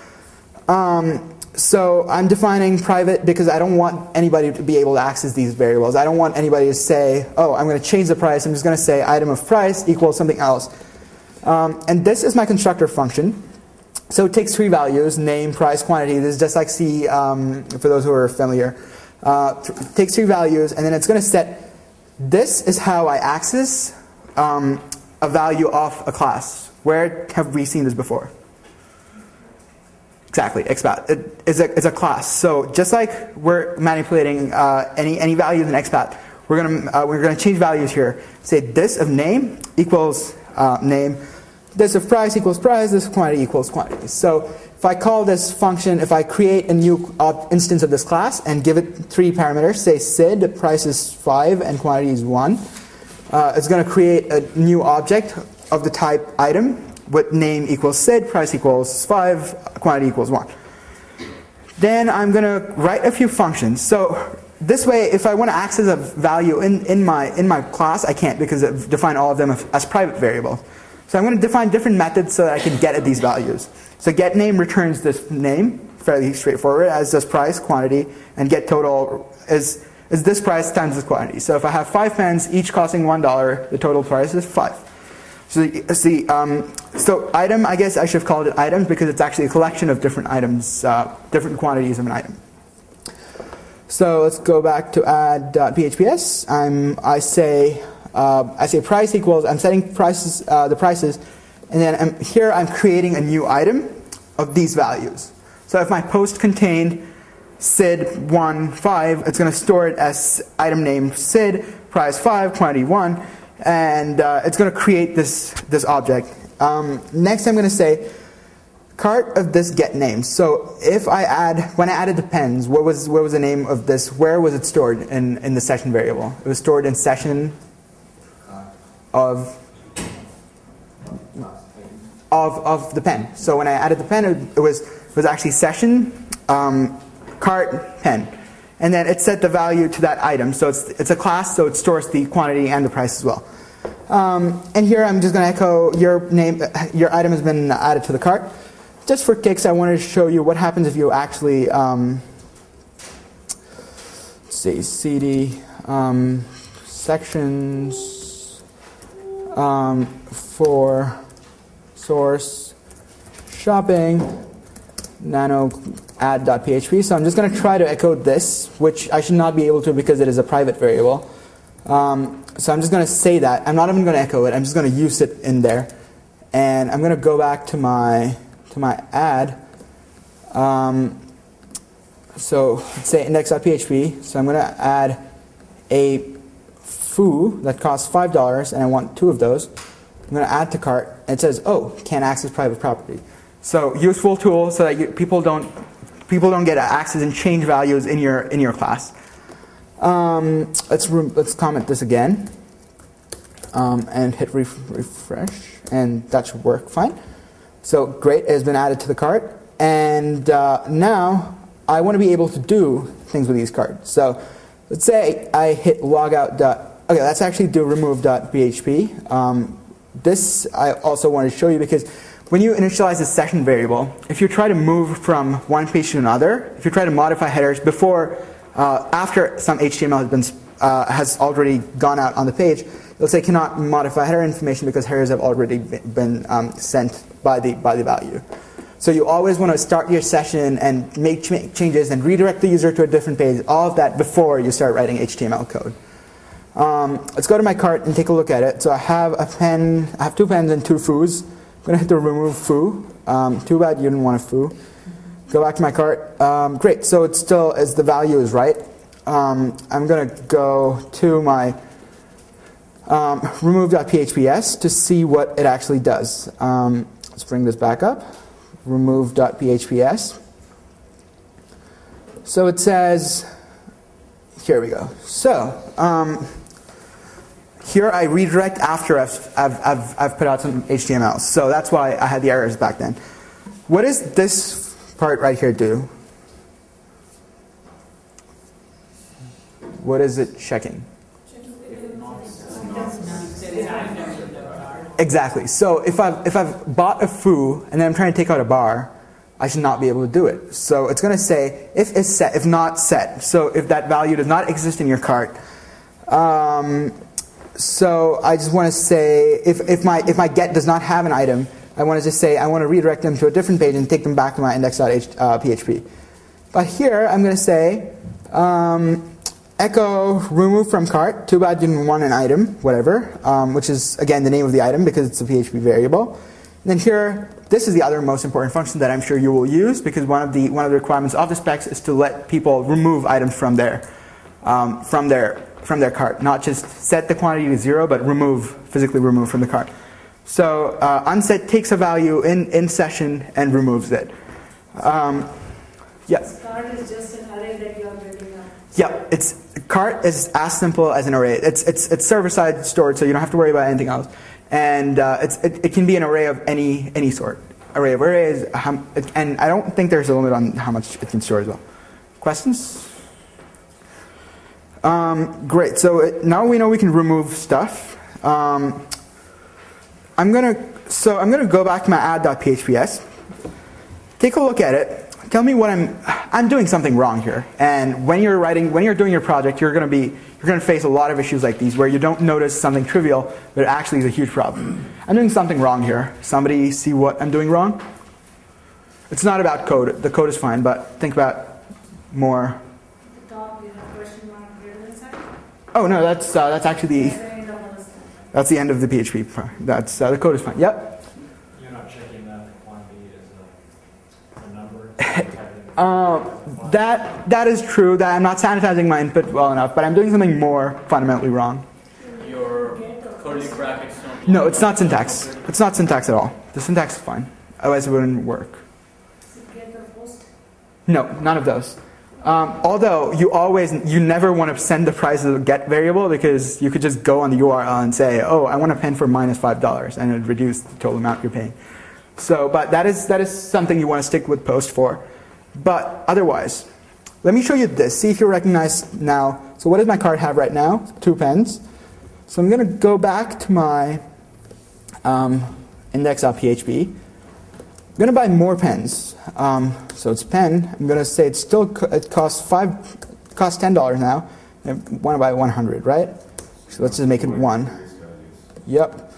Um, so I'm defining private because I don't want anybody to be able to access these variables. I don't want anybody to say, oh, I'm going to change the price. I'm just going to say item of price equals something else. Um, and this is my constructor function. So it takes three values, name, price, quantity. This is just like C, um, for those who are familiar. Uh, it takes three values, and then it's going to set, this is how I access um, a value of a class. Where have we seen this before? Exactly, expat. It is a, it's a class. So just like we're manipulating uh, any, any values in expat, we're going to uh, we're going to change values here. Say this of name equals uh, name. This of price equals price, this of quantity equals quantity. So if I call this function, if I create a new uh, instance of this class and give it three parameters, say sid, price is five and quantity is one, uh, it's going to create a new object of the type item with name equals sid, price equals five, quantity equals one. Then I'm going to write a few functions. So this way, if I want to access a value in, in, my, in my class, I can't because I've defined all of them as private variables. So I'm going to define different methods so that I can get at these values. So get name returns this name, fairly straightforward, as does price, quantity, and get total is, is this price times this quantity. So if I have five pens, each costing one dollar, the total price is five. So the, um, so item, I guess I should have called it items because it's actually a collection of different items, uh, different quantities of an item. So let's go back to add.phps. I'm, I say, uh, I say price equals, I'm setting prices, uh, the prices, and then I'm, here I'm creating a new item of these values. So if my post contained sid one five, it's going to store it as item name sid, price five, quantity one, and uh, it's going to create this this object. Um, next, I'm going to say cart of this get name. So if I add, when I added the pens, what was what was the name of this? Where was it stored in in the session variable? It was stored in session of of of the pen. So when I added the pen, it, it was it was actually session um, cart pen. And then it set the value to that item. So it's, it's a class, so it stores the quantity and the price as well. Um, and here I'm just going to echo your name, your item has been added to the cart. Just for kicks, I wanted to show you what happens if you actually, um, let's see, cd, um, sections um, for source shopping, nano add.php. So I'm just going to try to echo this, which I should not be able to because it is a private variable. Um, so I'm just going to say that. I'm not even going to echo it. I'm just going to use it in there. And I'm going to go back to my to my add. Um, so let's say index.php. So I'm going to add a foo that costs five dollars, and I want two of those. I'm going to add to cart, and it says, oh, can't access private property. So useful tool so that you, people don't people don't get access and change values in your in your class. Um, let's re let's comment this again um, and hit ref refresh, and that should work fine. So great, it has been added to the cart, and uh, now I want to be able to do things with these cards. So let's say I hit logout. Okay, let's actually do remove.php. Um, this I also want to show you because when you initialize a session variable, if you try to move from one page to another, if you try to modify headers before, uh, after some H T M L has been uh, has already gone out on the page, it'll say cannot modify header information because headers have already been um, sent by the by the value. So you always want to start your session and make ch changes and redirect the user to a different page. All of that before you start writing H T M L code. Um, let's go to my cart and take a look at it. So I have a pen. I have two pens and two foos. I'm going to hit the remove foo. Um, too bad you didn't want a foo. Go back to my cart. Um, great. So it's still as the value is right. Um, I'm going to go to my um, remove.phps to see what it actually does. Um, let's bring this back up. Remove.phps. So it says, here we go. So um, here I redirect after I've, I've, I've, I've put out some H T M L. So that's why I had the errors back then. What does this part right here do? What is it checking? Exactly. So if I've, if I've bought a foo and then I'm trying to take out a bar, I should not be able to do it. So it's going to say if it's set, if not set. So if that value does not exist in your cart. Um, so I just want to say if, if, my, if my get does not have an item, I want to just say I want to redirect them to a different page and take them back to my index.php. But here I'm going to say um, echo remove from cart. Too bad you didn't want an item, whatever, um, which is, again, the name of the item because it's a P H P variable. And then here, this is the other most important function that I'm sure you will use because one of the, one of the requirements of the specs is to let people remove items from their, um, from their, from their cart. Not just set the quantity to zero, but remove, physically remove from the cart. So uh, unset takes a value in, in session and removes it. Um, yes? Cart is just an array that you are building up. Yep, it's cart is as simple as an array. It's it's it's server side stored, so you don't have to worry about anything else. And uh, it's it, it can be an array of any any sort. Array of arrays, um, it, and I don't think there's a limit on how much it can store as well. Questions? Um, great. So it, now we know we can remove stuff. Um, I'm gonna so I'm gonna go back to my add.phps. Take a look at it. Tell me what I'm I'm doing something wrong here. And when you're writing, when you're doing your project, you're going to be you're going to face a lot of issues like these where you don't notice something trivial, but it actually is a huge problem. I'm doing something wrong here. Somebody see what I'm doing wrong? It's not about code. The code is fine, but think about more. The top, you have question mark greater than sign? Oh no, that's uh, that's actually the that's the end of the P H P part. That's uh, the code is fine. Yep. Uh, that that is true. That I'm not sanitizing my input well enough, but I'm doing something more fundamentally wrong. Your curly brackets don't. No, it's not syntax. It's not syntax at all. The syntax is fine. Otherwise, it wouldn't work. No, none of those. Um, although you always, you never want to send the price of the get variable because you could just go on the U R L and say, "Oh, I want a pen for minus five dollars," and it would reduce the total amount you're paying. So, but that is that is something you want to stick with post for. But otherwise, let me show you this. See if you recognize now. So what does my cart have right now? Two pens. So I'm going to go back to my um, index.php. I'm going to buy more pens. Um, so it's pen. I'm going to say it still co it costs five, costs ten dollars now. I want to buy one hundred, right? So let's just make it one. Yep.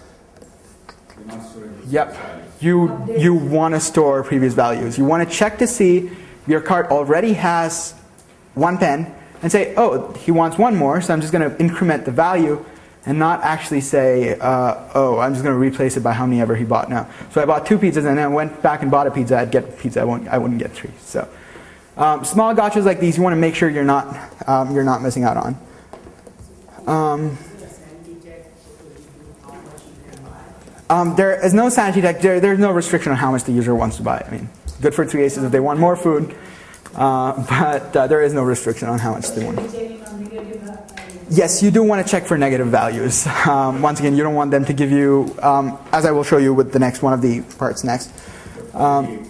Yep. You you want to store previous values. You want to check to see your cart already has one pen and say, oh, he wants one more, so I'm just going to increment the value and not actually say, uh, oh, I'm just going to replace it by how many ever he bought now. So I bought two pizzas and then I went back and bought a pizza. I'd get a pizza. I won't. I wouldn't get three. So um, small gotchas like these, you want to make sure you're not um, you're not missing out on. Um, Um, there is no sanity check. There, there's no restriction on how much the user wants to buy. I mean, good for three aces if they want more food, uh, but uh, there is no restriction on how much they want. Yes, you do want to check for negative values. Um, once again, you don't want them to give you, um, as I will show you with the next one of the parts next. Um,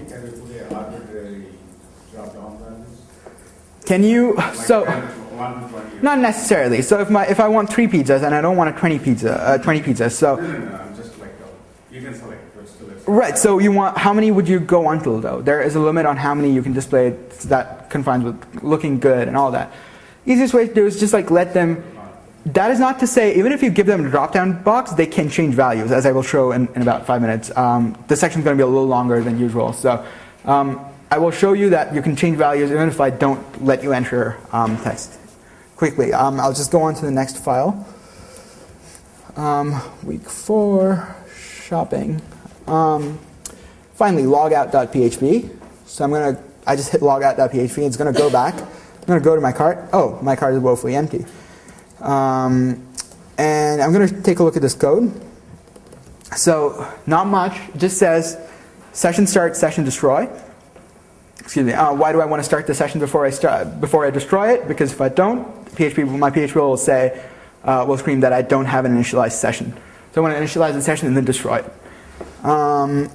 can you, so, not necessarily. So if my if I want three pizzas and I don't want a twenty pizza, uh, twenty pizzas, so. No, no, no, I'm just like, uh, you can select. Right, so you want, how many would you go until though? There is a limit on how many you can display that confines with looking good and all that. Easiest way to do is just like let them, that is not to say, even if you give them a drop-down box, they can change values, as I will show in, in about five minutes. Um, this section is going to be a little longer than usual. So um, I will show you that you can change values even if I don't let you enter um, text. Quickly, um, I'll just go on to the next file. Um, week four, shopping. Um, finally, logout.php. So I'm going to, I just hit logout.php. It's going to go back. I'm going to go to my cart. Oh, my cart is woefully empty. Um, and I'm going to take a look at this code. So not much. It just says session start, session destroy. Excuse me. Uh, why do I want to start the session before I start before I destroy it? Because if I don't, P H P, my P H P will say, uh, will scream that I don't have an initialized session. So I want to initialize the session and then destroy it. Um,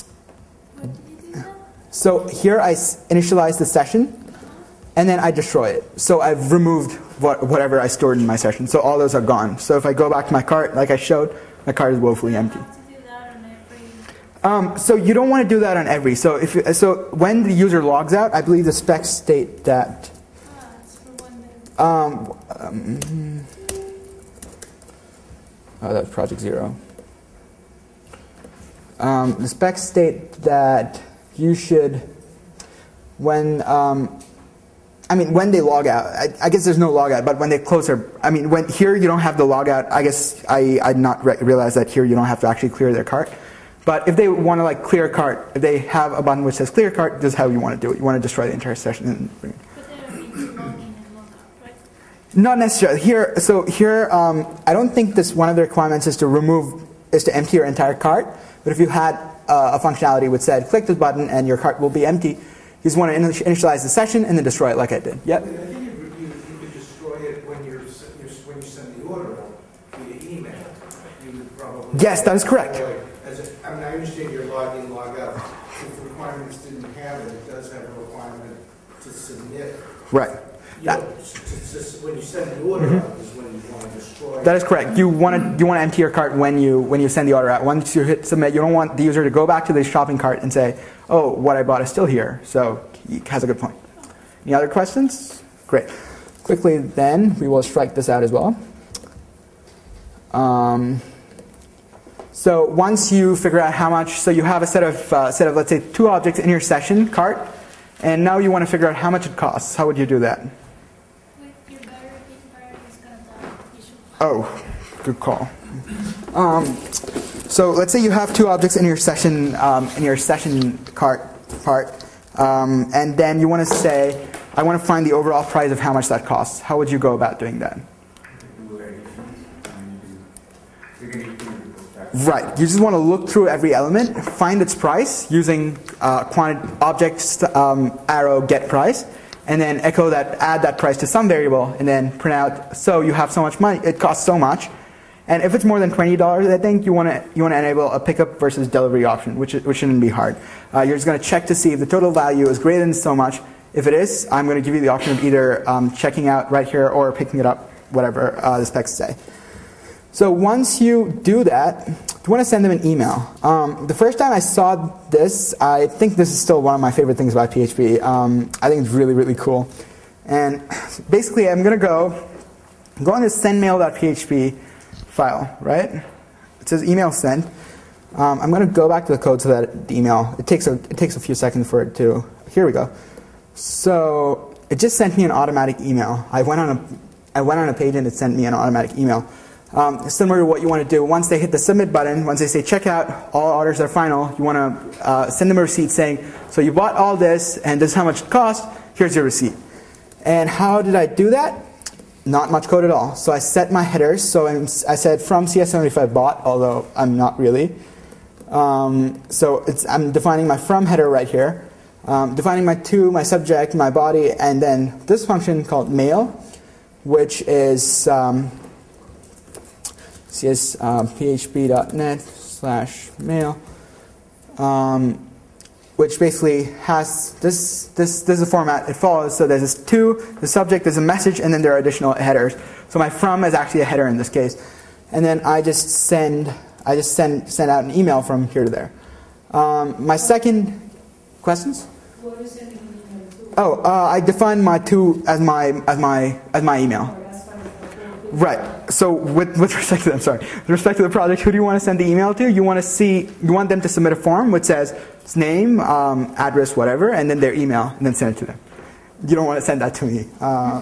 so here I initialize the session. And then I destroy it. So I've removed what, whatever I stored in my session. So all those are gone. So if I go back to my cart, like I showed, my cart is woefully empty. Um, so you don't want to do that on every. So if you, so when the user logs out, I believe the specs state that. Um, um, oh, that's project zero. Um, the specs state that you should, when. Um, I mean, when they log out, I, I guess there's no logout, but when they close their, I mean, when here you don't have the logout, I guess I I not re realize that here you don't have to actually clear their cart. But if they want to like clear cart, if they have a button which says clear cart, this is how you want to do it. You want to destroy the entire session and bring it. But they don't need to log in and log out, right? Not necessarily. Here, so here, um, I don't think this one of the requirements is to remove, is to empty your entire cart. But if you had uh, a functionality which said click this button and your cart will be empty, you just want to initialize the session and then destroy it like I did. Yep. I think you, you, you could destroy it when, you're, you're, when you send the order out via email. You would probably yes, that is correct. As a, I mean, I understand your log in, log out. If the requirements didn't have it, it does have a requirement to submit. Right. You know, to, to, when you send the order mm-hmm. out is when you want to destroy. That is correct. You want to you want to empty your cart when you when you send the order out. Once you hit submit, you don't want the user to go back to the shopping cart and say, "Oh, what I bought is still here." So he has a good point. Any other questions? Great. Quickly, then we will strike this out as well. Um, so once you figure out how much, so you have a set of uh, set of let's say two objects in your session cart, and now you want to figure out how much it costs. How would you do that? Oh, good call. Um, so let's say you have two objects in your session um, in your session cart part, um, and then you want to say, I want to find the overall price of how much that costs. How would you go about doing that? Right. You just want to look through every element, find its price using uh, quantity object um, arrow get price. And then echo that, add that price to some variable, and then print out. So you have so much money. It costs so much, and if it's more than twenty dollars, I think you want to you want to enable a pickup versus delivery option, which which shouldn't be hard. Uh, you're just going to check to see if the total value is greater than so much. If it is, I'm going to give you the option of either um, checking out right here or picking it up, whatever uh, the specs say. So once you do that, you want to send them an email. Um, the first time I saw this, I think this is still one of my favorite things about P H P. Um, I think it's really, really cool. And basically, I'm going to go, go on this sendmail.php file, right? It says email sent. Um, I'm going to go back to the code so that the email, it takes, a, it takes a few seconds for it to, here we go. So it just sent me an automatic email. I went on a, I went on a page and it sent me an automatic email. Um, similar to what you want to do, once they hit the submit button, once they say checkout, all orders are final, you want to uh, send them a receipt saying, so you bought all this and this is how much it cost, here's your receipt. And how did I do that? not much code at all. So I set my headers. So I'm, I said from C S seventy-five bot, although I'm not really. Um, so it's, I'm defining my from header right here, um, defining my to, my subject, my body, and then this function called mail, which is um, cs uh, php.net slash mail, um, which basically has this, this, this is the format it follows. So there's this to, the subject, there's a message, and then there are additional headers. So my from is actually a header in this case. And then I just send, I just send, send out an email from here to there. Um, my second, questions? What is sending an email to? Oh, uh, I define my to as my, as my, as my email. Right. So with, with respect to them, sorry, with respect to the project, who do you want to send the email to? You want to see, you want them to submit a form which says its name, um, address, whatever, and then their email, and then send it to them. You don't want to send that to me. Uh,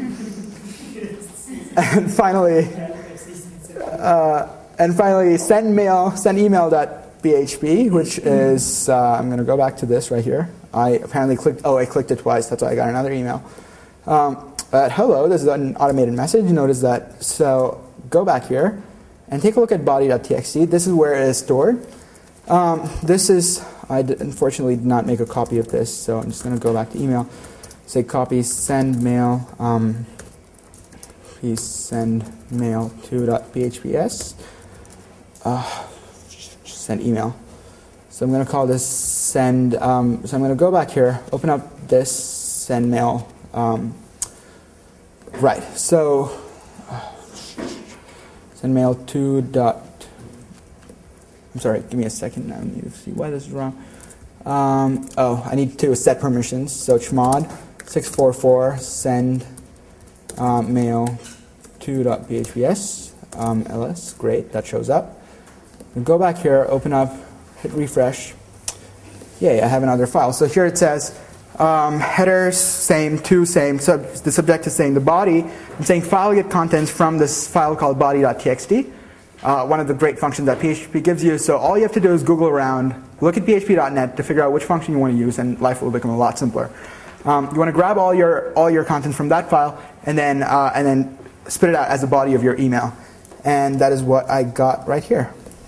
and finally, uh, and finally, send mail, send email.php, which is, uh, I'm going to go back to this right here. I apparently clicked, oh, I clicked it twice. That's why I got another email. Um, But hello, this is an automated message. Notice that. So go back here and take a look at body.txt. This is where it is stored. Um, this is, I did, unfortunately did not make a copy of this, so I'm just going to go back to email. Say copy, send mail, um, please send mail to.phps. Uh, send email. So I'm going to call this send. Um, so I'm going to go back here, open up this send mail. Um, Right, so uh, send mail to dot, I'm sorry, give me a second, I need to see why this is wrong. Um, oh, I need to set permissions, so chmod six four four send um, mail to dot phps, um, ls, great, that shows up. We go back here, open up, hit refresh, yay, I have another file. So here it says, Um, headers, same, to, same, sub, the subject is saying the body. I'm saying file get contents from this file called body.txt, uh, one of the great functions that P H P gives you. So all you have to do is Google around, look at P H P dot net to figure out which function you want to use, and life will become a lot simpler. Um, you want to grab all your all your contents from that file, and then uh, and then spit it out as the body of your email, and that is what I got right here.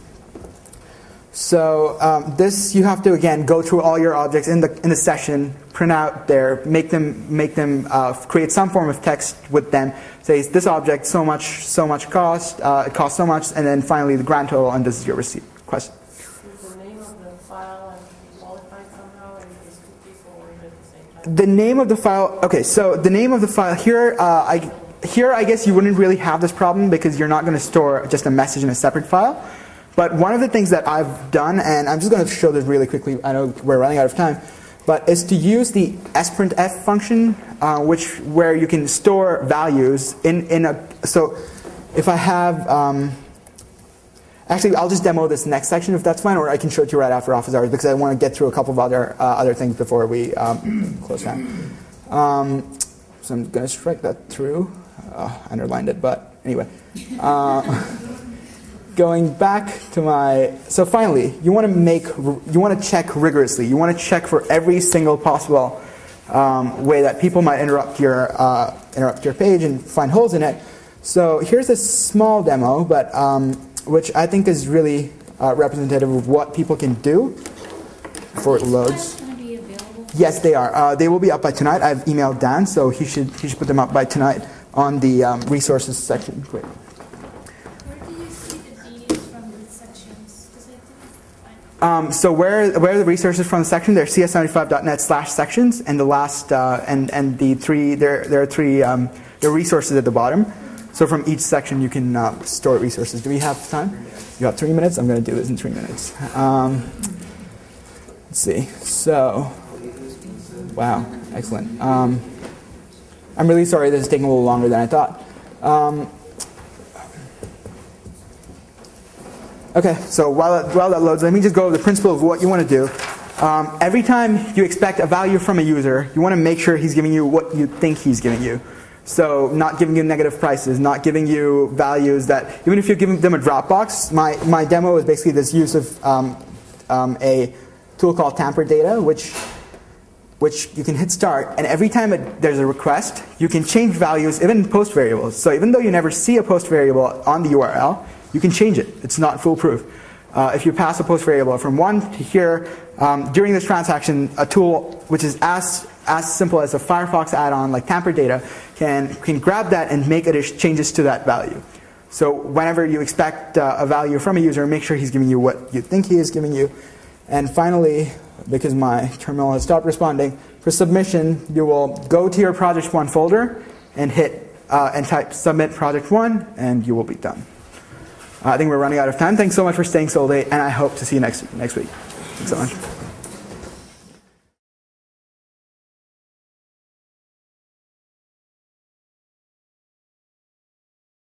So um, this, you have to again go through all your objects in the in the session, print out there, make them make them uh, create some form of text with them. Say this object so much so much cost, uh, it costs so much, and then finally the grand total, and this is your receipt. Question. Is the name of the file and qualified somehow, or is cookies forwarded at the same time? The name of the file. Okay, so the name of the file here. Uh, I here I guess you wouldn't really have this problem because you're not going to store just a message in a separate file. But one of the things that I've done, and I'm just going to show this really quickly, I know we're running out of time, but is to use the sprintf function, uh, which where you can store values in, in a, so if I have, um, actually I'll just demo this next section if that's fine, or I can show it to you right after office hours because I want to get through a couple of other, uh, other things before we um, close down. Um, so I'm going to strike that through, uh, I underlined it, but anyway. Uh, Going back to my, so finally, you want to make, you want to check rigorously. You want to check for every single possible um, way that people might interrupt your uh, interrupt your page and find holes in it. So here's a small demo, but um, which I think is really uh, representative of what people can do before it loads. Yes, they are. Uh, they will be up by tonight. I've emailed Dan, so he should he should put them up by tonight on the um, resources section. Great. Um, so where where are the resources from the section? They're C S seventy-five dot net slash sections, and the last uh, and and the three there there are three um, there are resources at the bottom. So from each section you can uh, store resources. Do we have time? You got three minutes. I'm going to do this in three minutes. Um, let's see. So, wow, excellent. Um, I'm really sorry this is taking a little longer than I thought. Um, Okay, so while that, while that loads, let me just go over the principle of what you want to do. Um, every time you expect a value from a user, you want to make sure he's giving you what you think he's giving you. So not giving you negative prices, not giving you values that, even if you're giving them a Dropbox, my, my demo is basically this use of um, um, a tool called tamper data, which which you can hit start, and every time it, there's a request, you can change values, even post variables. So even though you never see a post variable on the U R L, you can change it. It's not foolproof. Uh, if you pass a post variable from one to here, um, during this transaction, a tool which is as as simple as a Firefox add-on like Tamper Data can can grab that and make addition, changes to that value. So whenever you expect uh, a value from a user, make sure he's giving you what you think he is giving you. And finally, because my terminal has stopped responding, for submission, you will go to your project one folder and hit uh, and type submit project one, and you will be done. Uh, I think we're running out of time. Thanks so much for staying so late, and I hope to see you next next week. Thanks so much.